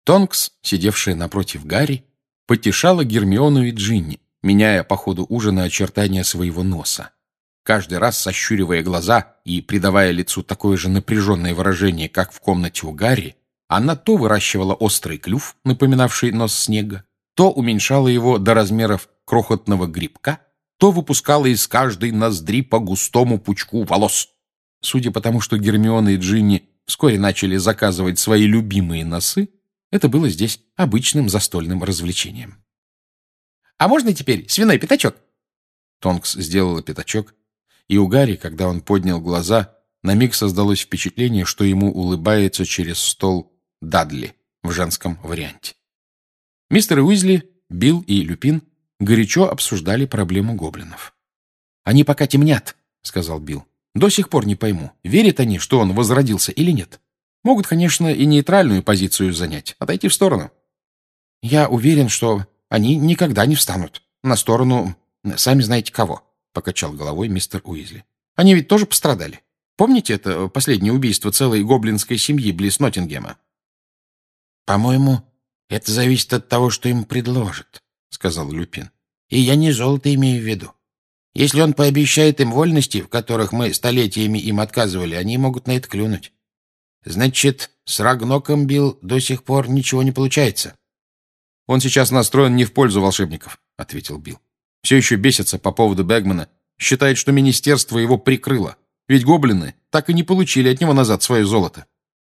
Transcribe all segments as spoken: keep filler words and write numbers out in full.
Тонкс, сидевшая напротив Гарри, потешала Гермиону и Джинни, меняя по ходу ужина очертания своего носа. Каждый раз сощуривая глаза и придавая лицу такое же напряженное выражение, как в комнате у Гарри, она то выращивала острый клюв, напоминавший нос снега, то уменьшала его до размеров крохотного грибка, то выпускала из каждой ноздри по густому пучку волос. Судя по тому, что Гермиона и Джинни вскоре начали заказывать свои любимые носы, это было здесь обычным застольным развлечением. «А можно теперь свиной пятачок?» Тонкс сделала пятачок, и у Гарри, когда он поднял глаза, на миг создалось впечатление, что ему улыбается через стол Дадли в женском варианте. Мистер Уизли, Билл и Люпин горячо обсуждали проблему гоблинов. «Они пока темнят», — сказал Билл. «До сих пор не пойму, верят они, что он возродился или нет. Могут, конечно, и нейтральную позицию занять, отойти в сторону. Я уверен, что они никогда не встанут на сторону, сами знаете кого», — покачал головой мистер Уизли. «Они ведь тоже пострадали. Помните это последнее убийство целой гоблинской семьи близ Ноттингема?» «По-моему, это зависит от того, что им предложат», — сказал Люпин. «И я не золото имею в виду. Если он пообещает им вольности, в которых мы столетиями им отказывали, они могут на это клюнуть. Значит, с Рагноком, Билл, до сих пор ничего не получается». «Он сейчас настроен не в пользу волшебников», — ответил Билл. «Все еще бесится по поводу Бэгмана, считает, что министерство его прикрыло. Ведь гоблины так и не получили от него назад свое золото».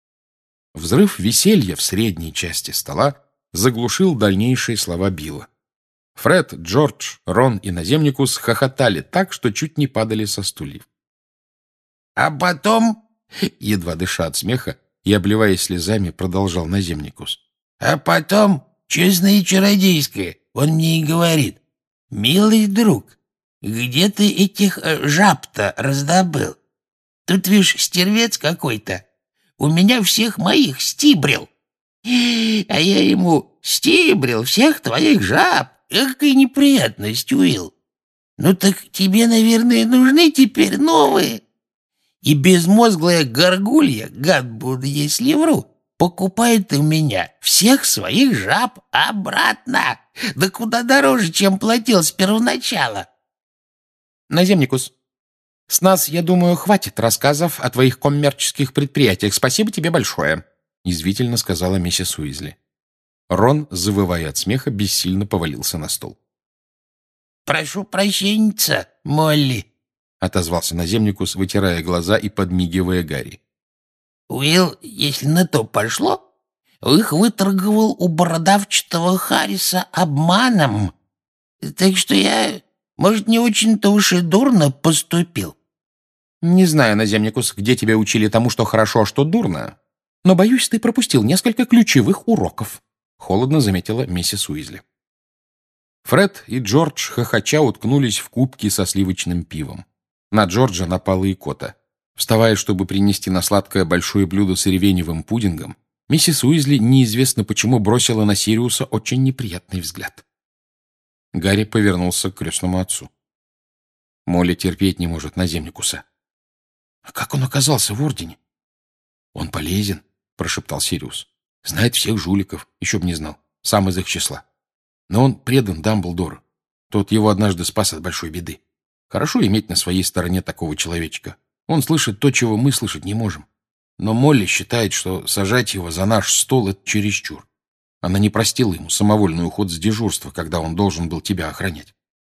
Взрыв веселья в средней части стола заглушил дальнейшие слова Билла. Фред, Джордж, Рон и Наземникус хохотали так, что чуть не падали со стульев. «А потом...» — едва дыша от смеха и обливаясь слезами, продолжал Наземникус. «А потом, честное и чародейское, он мне и говорит: милый друг, где ты этих жаб-то раздобыл? Тут, видишь, стервец какой-то. У меня всех моих стибрил. А я ему: стибрил всех твоих жаб. Какая неприятность, Уилл. Ну так тебе, наверное, нужны теперь новые. И безмозглая горгулья, гад буду, если вру, покупает у меня всех своих жаб обратно. Да куда дороже, чем платил с первоначала». «Наземникус, с нас, я думаю, хватит рассказов о твоих коммерческих предприятиях. Спасибо тебе большое», — язвительно сказала миссис Уизли. Рон, завывая от смеха, бессильно повалился на стол. «Прошу прощения, Молли», — отозвался Наземникус, вытирая глаза и подмигивая Гарри. «Уилл, если на то пошло, их выторговал у бородавчатого Харриса обманом. Так что я, может, не очень-то уж и дурно поступил». «Не знаю, Наземникус, где тебя учили тому, что хорошо, а что дурно, но, боюсь, ты пропустил несколько ключевых уроков», — холодно заметила миссис Уизли. Фред и Джордж хохоча уткнулись в кубки со сливочным пивом. На Джорджа напала икота. Вставая, чтобы принести на сладкое большое блюдо с ревеневым пудингом, миссис Уизли неизвестно почему бросила на Сириуса очень неприятный взгляд. Гарри повернулся к крестному отцу. Молли терпеть не может Наземникуса. «А как он оказался в Ордене?» «Он полезен», — прошептал Сириус. «Знает всех жуликов, еще б не знал, сам из их числа. Но он предан Дамблдору. Тот его однажды спас от большой беды. Хорошо иметь на своей стороне такого человечка. Он слышит то, чего мы слышать не можем. Но Молли считает, что сажать его за наш стол — это чересчур. Она не простила ему самовольный уход с дежурства, когда он должен был тебя охранять».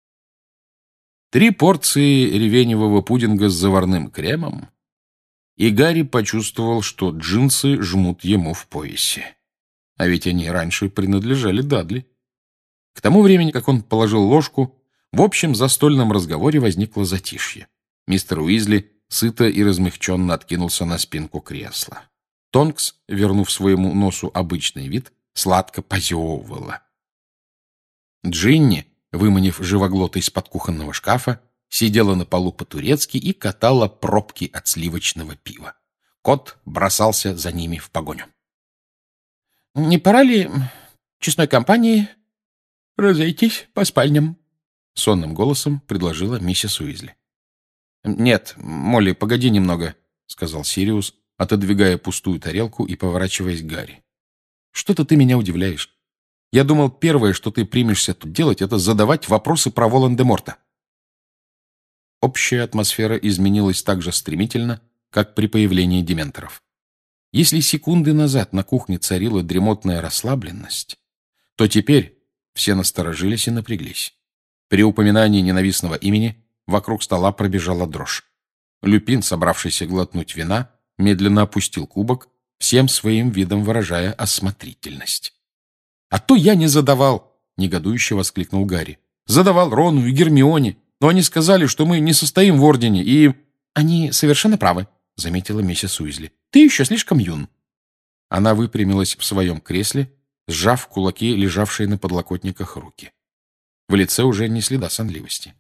Три порции ревеневого пудинга с заварным кремом, и Гарри почувствовал, что джинсы жмут ему в поясе. А ведь они раньше принадлежали Дадли. К тому времени, как он положил ложку, в общем застольном разговоре возникло затишье. Мистер Уизли сыто и размягченно откинулся на спинку кресла. Тонкс, вернув своему носу обычный вид, сладко позевывала. Джинни, выманив живоглота из-под кухонного шкафа, сидела на полу по-турецки и катала пробки от сливочного пива. Кот бросался за ними в погоню. «Не пора ли честной компании разойтись по спальням?» — сонным голосом предложила миссис Уизли. «Нет, Молли, погоди немного», — сказал Сириус, отодвигая пустую тарелку и поворачиваясь к Гарри. Что-то ты меня удивляешь. Я думал, первое, что ты примешься тут делать, это задавать вопросы про Волан-де-Морта». Общая атмосфера изменилась так же стремительно, как при появлении дементоров. Если секунды назад на кухне царила дремотная расслабленность, то теперь все насторожились и напряглись. При упоминании ненавистного имени вокруг стола пробежала дрожь. Люпин, собравшийся глотнуть вина, медленно опустил кубок, всем своим видом выражая осмотрительность. «А то я не задавал!» — негодующе воскликнул Гарри. «Задавал Рону и Гермионе, но они сказали, что мы не состоим в Ордене, и...» «Они совершенно правы», — заметила миссис Уизли. «Ты еще слишком юн». Она выпрямилась в своем кресле, сжав в кулаки лежавшие на подлокотниках руки. В лице уже не следа сонливости.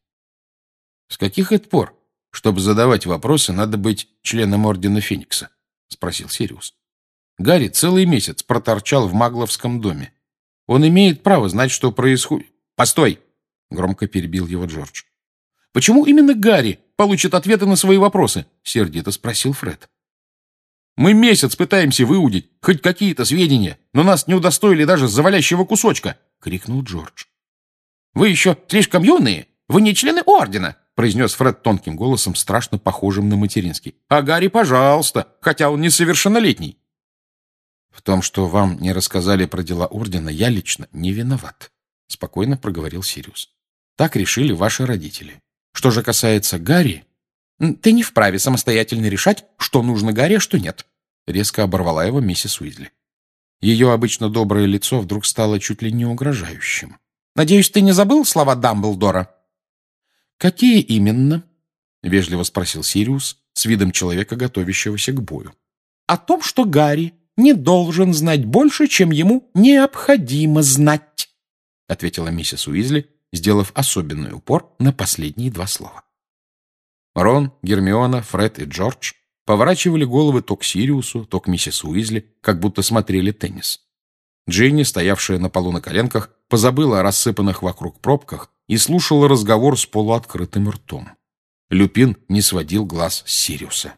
«С каких это пор, чтобы задавать вопросы, надо быть членом Ордена Феникса?» — спросил Сириус. «Гарри целый месяц проторчал в Магловском доме. Он имеет право знать, что происходит...» «Постой!» — громко перебил его Джордж. «Почему именно Гарри получит ответы на свои вопросы?» — сердито спросил Фред. «Мы месяц пытаемся выудить хоть какие-то сведения, но нас не удостоили даже завалящего кусочка!» — крикнул Джордж. «Вы еще слишком юные! Вы не члены Ордена!» — произнес Фред тонким голосом, страшно похожим на материнский. «А Гарри, пожалуйста, хотя он несовершеннолетний!» «В том, что вам не рассказали про дела Ордена, я лично не виноват», — спокойно проговорил Сириус. «Так решили ваши родители. Что же касается Гарри...» «Ты не вправе самостоятельно решать, что нужно Гарри, а что нет», — резко оборвала его миссис Уизли. Ее обычно доброе лицо вдруг стало чуть ли не угрожающим. «Надеюсь, ты не забыл слова Дамблдора?» «Какие именно?» — вежливо спросил Сириус с видом человека, готовящегося к бою. «О том, что Гарри не должен знать больше, чем ему необходимо знать», — ответила миссис Уизли, сделав особенный упор на последние два слова. Рон, Гермиона, Фред и Джордж поворачивали головы то к Сириусу, то к миссис Уизли, как будто смотрели теннис. Джинни, стоявшая на полу на коленках, позабыла о рассыпанных вокруг пробках и слушала разговор с полуоткрытым ртом. Люпин не сводил глаз с Сириуса.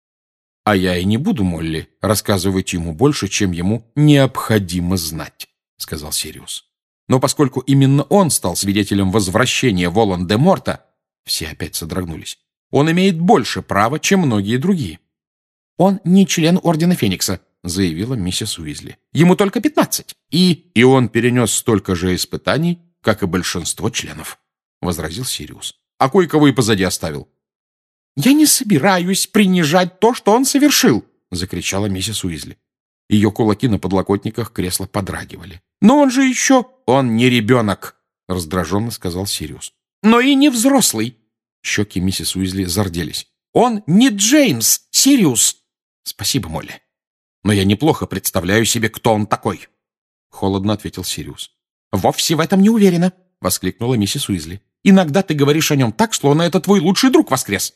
«А я и не буду, Молли, рассказывать ему больше, чем ему необходимо знать», — сказал Сириус. «Но поскольку именно он стал свидетелем возвращения Волан-де-Морта», все опять содрогнулись, «он имеет больше права, чем многие другие». «Он не член Ордена Феникса», — заявила миссис Уизли. «Ему только пятнадцать, и...» «И он перенес столько же испытаний, как и большинство членов», — возразил Сириус. «А кое-кого и позади оставил». «Я не собираюсь принижать то, что он совершил!» — закричала миссис Уизли. Ее кулаки на подлокотниках кресла подрагивали. «Но он же еще...» «Он не ребенок!» — раздраженно сказал Сириус. «Но и не взрослый!» Щеки миссис Уизли зарделись. «Он не Джеймс, Сириус!» «Спасибо, Молли. Но я неплохо представляю себе, кто он такой!» Холодно ответил Сириус. «Вовсе в этом не уверена!» — воскликнула миссис Уизли. «Иногда ты говоришь о нем так, словно это твой лучший друг воскрес!»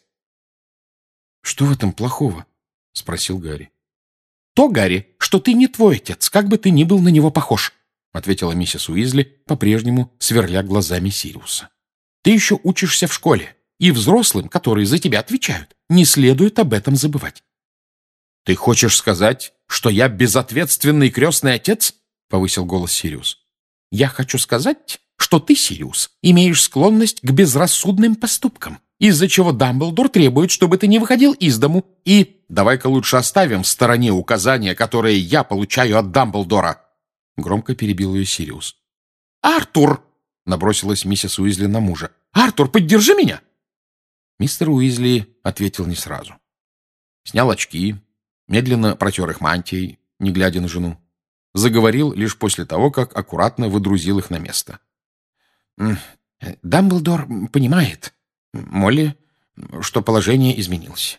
«Что в этом плохого?» — спросил Гарри. «То, Гарри, что ты не твой отец, как бы ты ни был на него похож», — ответила миссис Уизли, по-прежнему сверля глазами Сириуса. «Ты еще учишься в школе, и взрослым, которые за тебя отвечают, не следует об этом забывать». «Ты хочешь сказать, что я безответственный крестный отец?» — повысил голос Сириус. «Я хочу сказать, что ты, Сириус, имеешь склонность к безрассудным поступкам, из-за чего Дамблдор требует, чтобы ты не выходил из дому, и... Давай-ка лучше оставим в стороне указания, которые я получаю от Дамблдора!» Громко перебил ее Сириус. «Артур!» — набросилась миссис Уизли на мужа. «Артур, поддержи меня!» Мистер Уизли ответил не сразу. Снял очки, медленно протер их мантией, не глядя на жену. Заговорил лишь после того, как аккуратно выдрузил их на место. «Дамблдор понимает, Молли, что положение изменилось.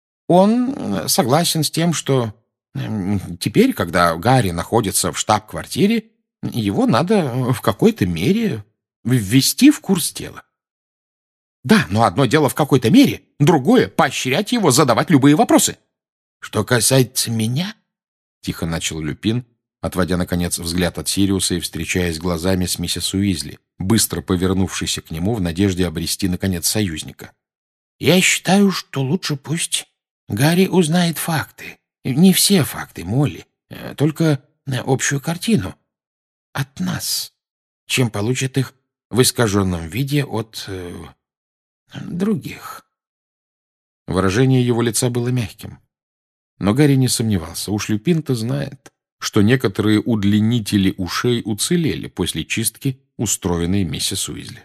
Он согласен с тем, что теперь, когда Гарри находится в штаб-квартире, его надо в какой-то мере ввести в курс дела. Да, но одно дело в какой-то мере, другое — поощрять его задавать любые вопросы». «Что касается меня, — тихо начал Люпин, отводя, наконец, взгляд от Сириуса и встречаясь глазами с миссис Уизли, быстро повернувшейся к нему в надежде обрести, наконец, союзника. Я считаю, что лучше пусть Гарри узнает факты. Не все факты, Молли, только э, общую картину от нас, чем получат их в искаженном виде от э, других. Выражение его лица было мягким. Но Гарри не сомневался. Уж Люпин-то знает, что некоторые удлинители ушей уцелели после чистки, устроенной миссис Уизли.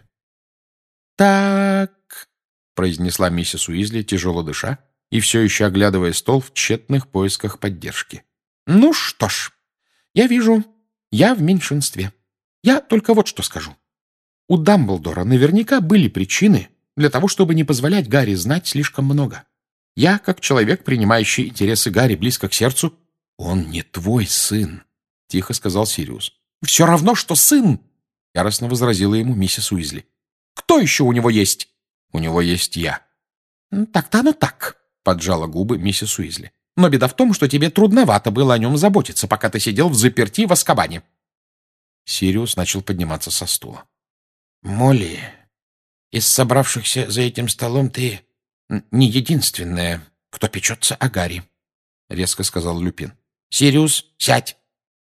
«Так», — произнесла миссис Уизли, тяжело дыша, и все еще оглядывая стол в тщетных поисках поддержки. «Ну что ж, я вижу, я в меньшинстве. Я только вот что скажу. У Дамблдора наверняка были причины для того, чтобы не позволять Гарри знать слишком много. Я, как человек, принимающий интересы Гарри близко к сердцу, он не твой сын», — тихо сказал Сириус. «Все равно, что сын», — яростно возразила ему миссис Уизли. «Кто еще у него есть?» «У него есть я». «Так-то оно так», — поджала губы миссис Уизли. «Но беда в том, что тебе трудновато было о нем заботиться, пока ты сидел в заперти в Азкабане». Сириус начал подниматься со стула. «Молли, из собравшихся за этим столом ты не единственная, кто печется о Гарри», — резко сказал Люпин. «Сириус, сядь!»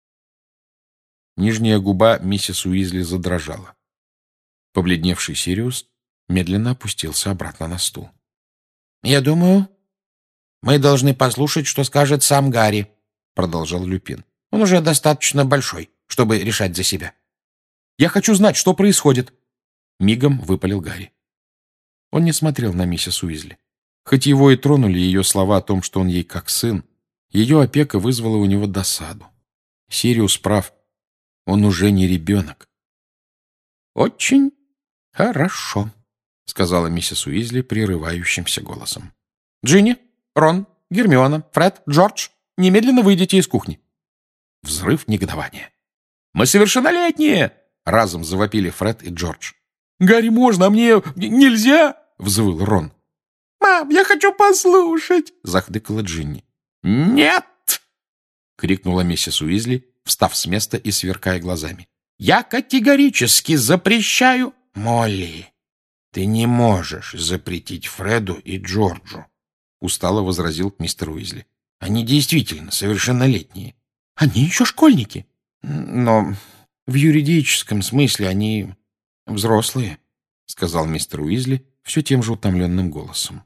Нижняя губа миссис Уизли задрожала. Побледневший Сириус медленно опустился обратно на стул. «Я думаю, мы должны послушать, что скажет сам Гарри», — продолжал Люпин. «Он уже достаточно большой, чтобы решать за себя». «Я хочу знать, что происходит», — мигом выпалил Гарри. Он не смотрел на миссис Уизли. Хоть его и тронули ее слова о том, что он ей как сын, ее опека вызвала у него досаду. Сириус прав. Он уже не ребенок. «Очень хорошо», — сказала миссис Уизли прерывающимся голосом. «Джинни, Рон, Гермиона, Фред, Джордж, немедленно выйдите из кухни». Взрыв негодования. «Мы совершеннолетние!» — разом завопили Фред и Джордж. «Гарри, можно, а мне нельзя!» — взвыл Рон. «Мам, я хочу послушать!» — захдыкала Джинни. «Нет!» — крикнула миссис Уизли, встав с места и сверкая глазами. «Я категорически запрещаю...» «Молли, ты не можешь запретить Фреду и Джорджу», — устало возразил мистер Уизли. «Они действительно совершеннолетние. Они еще школьники. Но в юридическом смысле они взрослые», — сказал мистер Уизли все тем же утомленным голосом.